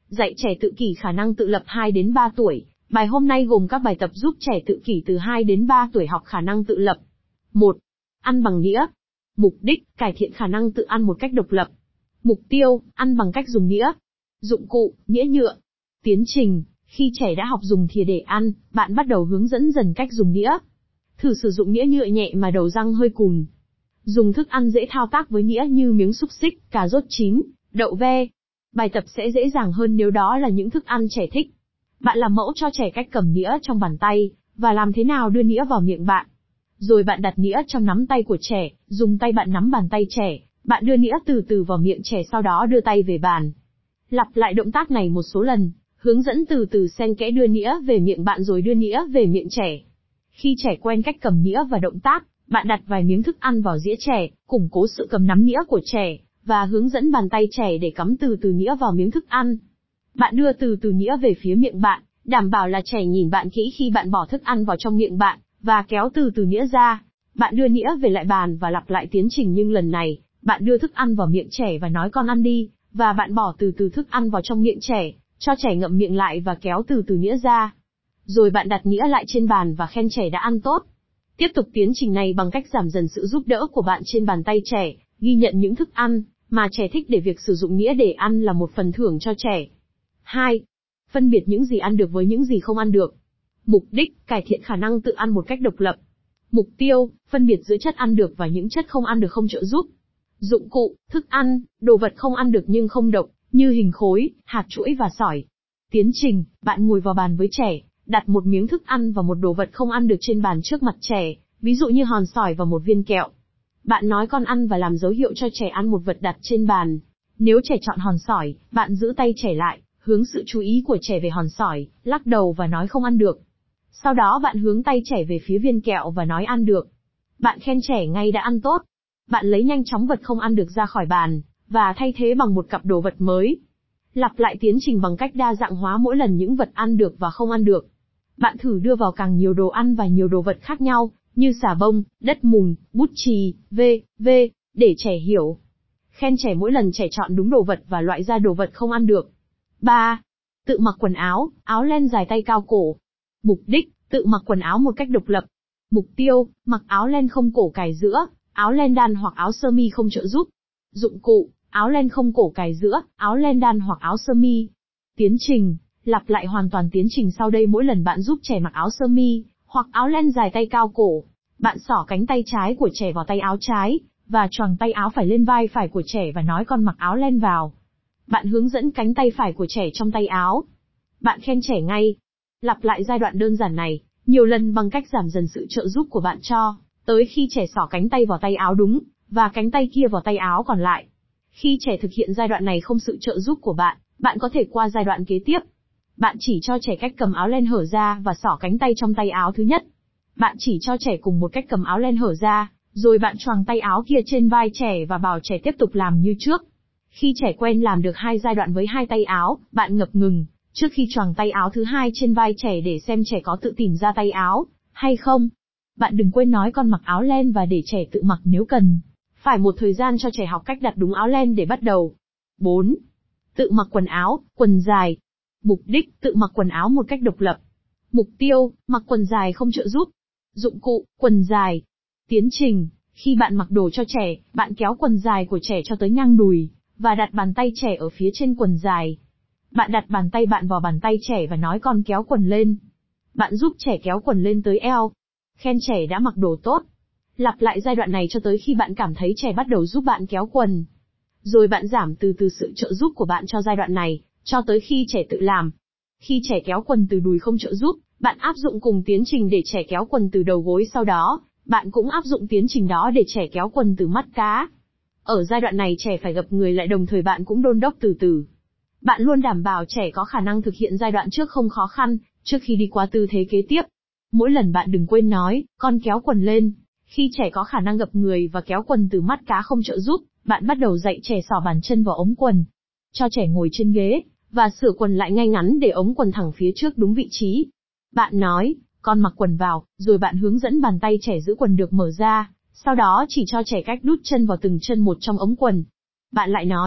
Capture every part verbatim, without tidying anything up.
Dạy trẻ tự kỷ khả năng tự lập hai đến ba tuổi. Bài hôm nay gồm các bài tập giúp trẻ tự kỷ từ hai đến ba tuổi học khả năng tự lập. một. Ăn bằng đĩa. Mục đích, cải thiện khả năng tự ăn một cách độc lập. Mục tiêu, ăn bằng cách dùng đĩa. Dụng cụ, đĩa nhựa. Tiến trình, khi trẻ đã học dùng thìa để ăn, bạn bắt đầu hướng dẫn dần cách dùng đĩa. Thử sử dụng đĩa nhựa nhẹ mà đầu răng hơi cùn. Dùng thức ăn dễ thao tác với đĩa như miếng xúc xích, cà rốt chín, đậu ve. Bài tập sẽ dễ dàng hơn nếu đó là những thức ăn trẻ thích. Bạn làm mẫu cho trẻ cách cầm đĩa trong bàn tay, và làm thế nào đưa đĩa vào miệng bạn. Rồi bạn đặt đĩa trong nắm tay của trẻ, dùng tay bạn nắm bàn tay trẻ, bạn đưa đĩa từ từ vào miệng trẻ sau đó đưa tay về bàn. Lặp lại động tác này một số lần, hướng dẫn từ từ xen kẽ đưa đĩa về miệng bạn rồi đưa đĩa về miệng trẻ. Khi trẻ quen cách cầm đĩa và động tác, bạn đặt vài miếng thức ăn vào dĩa trẻ, củng cố sự cầm nắm đĩa của trẻ, và hướng dẫn bàn tay trẻ để cắm từ từ đĩa vào miếng thức ăn. Bạn đưa từ từ đĩa về phía miệng bạn, đảm bảo là trẻ nhìn bạn kỹ khi bạn bỏ thức ăn vào trong miệng bạn, và kéo từ từ đĩa ra. Bạn đưa đĩa về lại bàn và lặp lại tiến trình nhưng lần này, bạn đưa thức ăn vào miệng trẻ và nói con ăn đi, và bạn bỏ từ từ thức ăn vào trong miệng trẻ, cho trẻ ngậm miệng lại và kéo từ từ đĩa ra. Rồi bạn đặt đĩa lại trên bàn và khen trẻ đã ăn tốt. Tiếp tục tiến trình này bằng cách giảm dần sự giúp đỡ của bạn trên bàn tay trẻ, ghi nhận những thức ăn mà trẻ thích để việc sử dụng đĩa để ăn là một phần thưởng cho trẻ. hai. Phân biệt những gì ăn được với những gì không ăn được. Mục đích, cải thiện khả năng tự ăn một cách độc lập. Mục tiêu, phân biệt giữa chất ăn được và những chất không ăn được không trợ giúp. Dụng cụ, thức ăn, đồ vật không ăn được nhưng không độc, như hình khối, hạt chuỗi và sỏi. Tiến trình, bạn ngồi vào bàn với trẻ, đặt một miếng thức ăn và một đồ vật không ăn được trên bàn trước mặt trẻ, ví dụ như hòn sỏi và một viên kẹo. Bạn nói con ăn và làm dấu hiệu cho trẻ ăn một vật đặt trên bàn. Nếu trẻ chọn hòn sỏi, bạn giữ tay trẻ lại, hướng sự chú ý của trẻ về hòn sỏi, lắc đầu và nói không ăn được. Sau đó bạn hướng tay trẻ về phía viên kẹo và nói ăn được. Bạn khen trẻ ngay đã ăn tốt. Bạn lấy nhanh chóng vật không ăn được ra khỏi bàn, và thay thế bằng một cặp đồ vật mới. Lặp lại tiến trình bằng cách đa dạng hóa mỗi lần những vật ăn được và không ăn được. Bạn thử đưa vào càng nhiều đồ ăn và nhiều đồ vật khác nhau, như xà bông, đất mùn, bút chì, vân vân, để trẻ hiểu. Khen trẻ mỗi lần trẻ chọn đúng đồ vật và loại ra đồ vật không ăn được. ba. Tự mặc quần áo, áo len dài tay cao cổ. Mục đích, tự mặc quần áo một cách độc lập. Mục tiêu, mặc áo len không cổ cài giữa, áo len đan hoặc áo sơ mi không trợ giúp. Dụng cụ, áo len không cổ cài giữa, áo len đan hoặc áo sơ mi. Tiến trình, lặp lại hoàn toàn tiến trình sau đây mỗi lần bạn giúp trẻ mặc áo sơ mi, hoặc áo len dài tay cao cổ. Bạn xỏ cánh tay trái của trẻ vào tay áo trái, và choàng tay áo phải lên vai phải của trẻ và nói con mặc áo len vào. Bạn hướng dẫn cánh tay phải của trẻ trong tay áo. Bạn khen trẻ ngay. Lặp lại giai đoạn đơn giản này, nhiều lần bằng cách giảm dần sự trợ giúp của bạn cho, tới khi trẻ xỏ cánh tay vào tay áo đúng, và cánh tay kia vào tay áo còn lại. Khi trẻ thực hiện giai đoạn này không sự trợ giúp của bạn, bạn có thể qua giai đoạn kế tiếp. Bạn chỉ cho trẻ cách cầm áo len hở ra và xỏ cánh tay trong tay áo thứ nhất. Bạn chỉ cho trẻ cùng một cách cầm áo len hở ra, rồi bạn choàng tay áo kia trên vai trẻ và bảo trẻ tiếp tục làm như trước. Khi trẻ quen làm được hai giai đoạn với hai tay áo, bạn ngập ngừng, trước khi choàng tay áo thứ hai trên vai trẻ để xem trẻ có tự tìm ra tay áo, hay không. Bạn đừng quên nói con mặc áo len và để trẻ tự mặc nếu cần. Phải một thời gian cho trẻ học cách đặt đúng áo len để bắt đầu. bốn. Tự mặc quần áo, quần dài. Mục đích, tự mặc quần áo một cách độc lập. Mục tiêu, mặc quần dài không trợ giúp. Dụng cụ, quần dài. Tiến trình, khi bạn mặc đồ cho trẻ, bạn kéo quần dài của trẻ cho tới ngang đùi, và đặt bàn tay trẻ ở phía trên quần dài. Bạn đặt bàn tay bạn vào bàn tay trẻ và nói con kéo quần lên. Bạn giúp trẻ kéo quần lên tới eo. Khen trẻ đã mặc đồ tốt. Lặp lại giai đoạn này cho tới khi bạn cảm thấy trẻ bắt đầu giúp bạn kéo quần. Rồi bạn giảm từ từ sự trợ giúp của bạn cho giai đoạn này, cho tới khi trẻ tự làm. Khi trẻ kéo quần từ đùi không trợ giúp, bạn áp dụng cùng tiến trình để trẻ kéo quần từ đầu gối sau đó, bạn cũng áp dụng tiến trình đó để trẻ kéo quần từ mắt cá. Ở giai đoạn này trẻ phải gập người lại đồng thời bạn cũng đôn đốc từ từ. Bạn luôn đảm bảo trẻ có khả năng thực hiện giai đoạn trước không khó khăn, trước khi đi qua tư thế kế tiếp. Mỗi lần bạn đừng quên nói, con kéo quần lên. Khi trẻ có khả năng gập người và kéo quần từ mắt cá không trợ giúp, bạn bắt đầu dạy trẻ xỏ bàn chân vào ống quần. Cho trẻ ngồi trên ghế, và sửa quần lại ngay ngắn để ống quần thẳng phía trước đúng vị trí. Bạn nói, con mặc quần vào, rồi bạn hướng dẫn bàn tay trẻ giữ quần được mở ra, sau đó chỉ cho trẻ cách đút chân vào từng chân một trong ống quần. Bạn lại nói,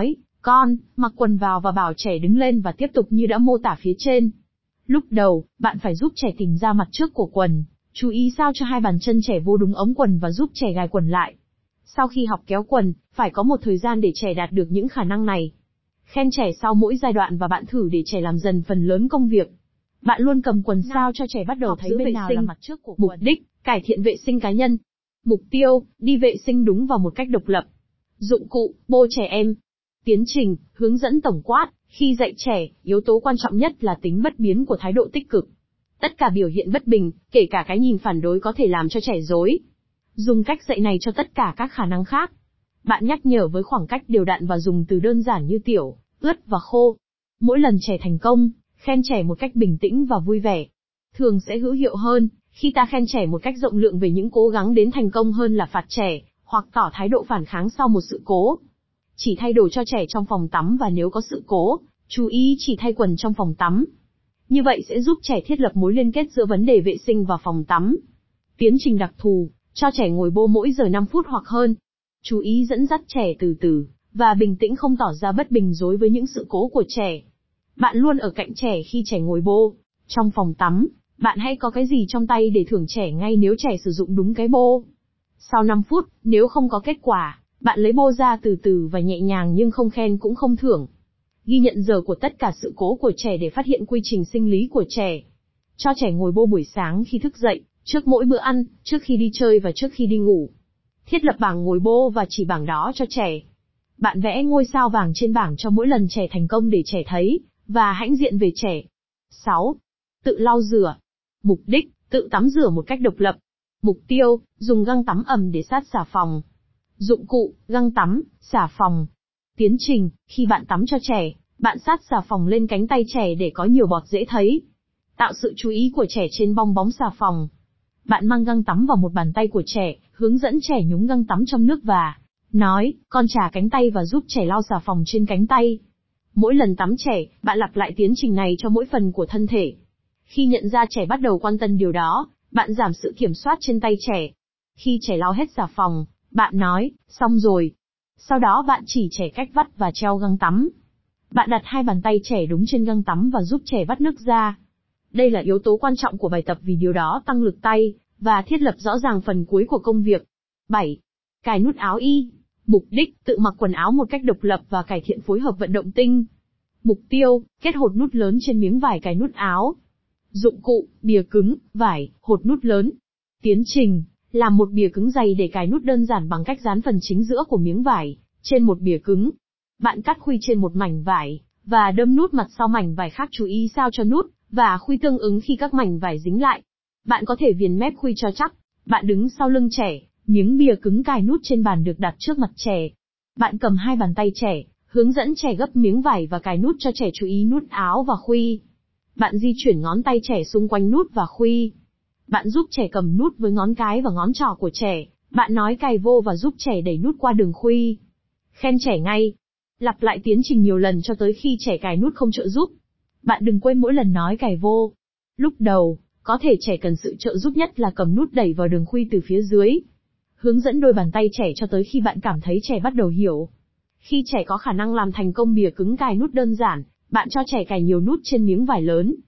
Con, mặc quần vào và bảo trẻ đứng lên và tiếp tục như đã mô tả phía trên. Lúc đầu, bạn phải giúp trẻ tìm ra mặt trước của quần, chú ý sao cho hai bàn chân trẻ vô đúng ống quần và giúp trẻ gài quần lại. Sau khi học kéo quần, phải có một thời gian để trẻ đạt được những khả năng này. Khen trẻ sau mỗi giai đoạn và bạn thử để trẻ làm dần phần lớn công việc. Bạn luôn cầm quần sao cho trẻ bắt đầu Học thấy giữ vệ bên nào sinh. là mặt trước của Mục quần. đích, cải thiện vệ sinh cá nhân. Mục tiêu, đi vệ sinh đúng và một cách độc lập. Dụng cụ, bô trẻ em. Tiến trình, hướng dẫn tổng quát, khi dạy trẻ, yếu tố quan trọng nhất là tính bất biến của thái độ tích cực. Tất cả biểu hiện bất bình, kể cả cái nhìn phản đối có thể làm cho trẻ rối. Dùng cách dạy này cho tất cả các khả năng khác. Bạn nhắc nhở với khoảng cách đều đặn và dùng từ đơn giản như tiểu, ướt và khô. Mỗi lần trẻ thành công, khen trẻ một cách bình tĩnh và vui vẻ. Thường sẽ hữu hiệu hơn, khi ta khen trẻ một cách rộng lượng về những cố gắng đến thành công hơn là phạt trẻ, hoặc tỏ thái độ phản kháng sau một sự cố. Chỉ thay đồ cho trẻ trong phòng tắm và nếu có sự cố, chú ý chỉ thay quần trong phòng tắm. Như vậy sẽ giúp trẻ thiết lập mối liên kết giữa vấn đề vệ sinh và phòng tắm. Tiến trình đặc thù, cho trẻ ngồi bô mỗi giờ năm phút hoặc hơn. Chú ý dẫn dắt trẻ từ từ, và bình tĩnh không tỏ ra bất bình rối với những sự cố của trẻ. Bạn luôn ở cạnh trẻ khi trẻ ngồi bô. Trong phòng tắm, bạn hãy có cái gì trong tay để thưởng trẻ ngay nếu trẻ sử dụng đúng cái bô. Sau năm phút, nếu không có kết quả, bạn lấy bô ra từ từ và nhẹ nhàng nhưng không khen cũng không thưởng. Ghi nhận giờ của tất cả sự cố của trẻ để phát hiện quy trình sinh lý của trẻ. Cho trẻ ngồi bô buổi sáng khi thức dậy, trước mỗi bữa ăn, trước khi đi chơi và trước khi đi ngủ. Thiết lập bảng ngồi bô và chỉ bảng đó cho trẻ. Bạn vẽ ngôi sao vàng trên bảng cho mỗi lần trẻ thành công để trẻ thấy, và hãnh diện về trẻ. sáu. Tự lau rửa. Mục đích, tự tắm rửa một cách độc lập. Mục tiêu, dùng găng tắm ẩm để sát xà phòng. Dụng cụ, găng tắm, xà phòng. Tiến trình, khi bạn tắm cho trẻ, bạn sát xà phòng lên cánh tay trẻ để có nhiều bọt dễ thấy. Tạo sự chú ý của trẻ trên bong bóng xà phòng. Bạn mang găng tắm vào một bàn tay của trẻ, hướng dẫn trẻ nhúng găng tắm trong nước và nói, con chà cánh tay và giúp trẻ lau xà phòng trên cánh tay. Mỗi lần tắm trẻ, bạn lặp lại tiến trình này cho mỗi phần của thân thể. Khi nhận ra trẻ bắt đầu quan tâm điều đó, bạn giảm sự kiểm soát trên tay trẻ. Khi trẻ lau hết xà phòng, bạn nói, xong rồi. Sau đó bạn chỉ trẻ cách vắt và treo găng tắm. Bạn đặt hai bàn tay trẻ đúng trên găng tắm và giúp trẻ vắt nước ra. Đây là yếu tố quan trọng của bài tập vì điều đó tăng lực tay, và thiết lập rõ ràng phần cuối của công việc. bảy. Cài nút áo y. Mục đích, tự mặc quần áo một cách độc lập và cải thiện phối hợp vận động tinh. Mục tiêu, kết hột nút lớn trên miếng vải cài nút áo. Dụng cụ, bìa cứng, vải, hột nút lớn. Tiến trình, làm một bìa cứng dày để cài nút đơn giản bằng cách dán phần chính giữa của miếng vải trên một bìa cứng. Bạn cắt khuy trên một mảnh vải, và đâm nút mặt sau mảnh vải khác chú ý sao cho nút và khuy tương ứng khi các mảnh vải dính lại. Bạn có thể viền mép khuy cho chắc. Bạn đứng sau lưng trẻ, miếng bìa cứng cài nút trên bàn được đặt trước mặt trẻ. Bạn cầm hai bàn tay trẻ, hướng dẫn trẻ gấp miếng vải và cài nút cho trẻ chú ý nút áo và khuy. Bạn di chuyển ngón tay trẻ xung quanh nút và khuy. Bạn giúp trẻ cầm nút với ngón cái và ngón trỏ của trẻ. Bạn nói cài vô và giúp trẻ đẩy nút qua đường khuy. Khen trẻ ngay. Lặp lại tiến trình nhiều lần cho tới khi trẻ cài nút không trợ giúp. Bạn đừng quên mỗi lần nói cài vô. Lúc đầu, có thể trẻ cần sự trợ giúp nhất là cầm nút đẩy vào đường khuy từ phía dưới. Hướng dẫn đôi bàn tay trẻ cho tới khi bạn cảm thấy trẻ bắt đầu hiểu. Khi trẻ có khả năng làm thành công bìa cứng cài nút đơn giản, bạn cho trẻ cài nhiều nút trên miếng vải lớn.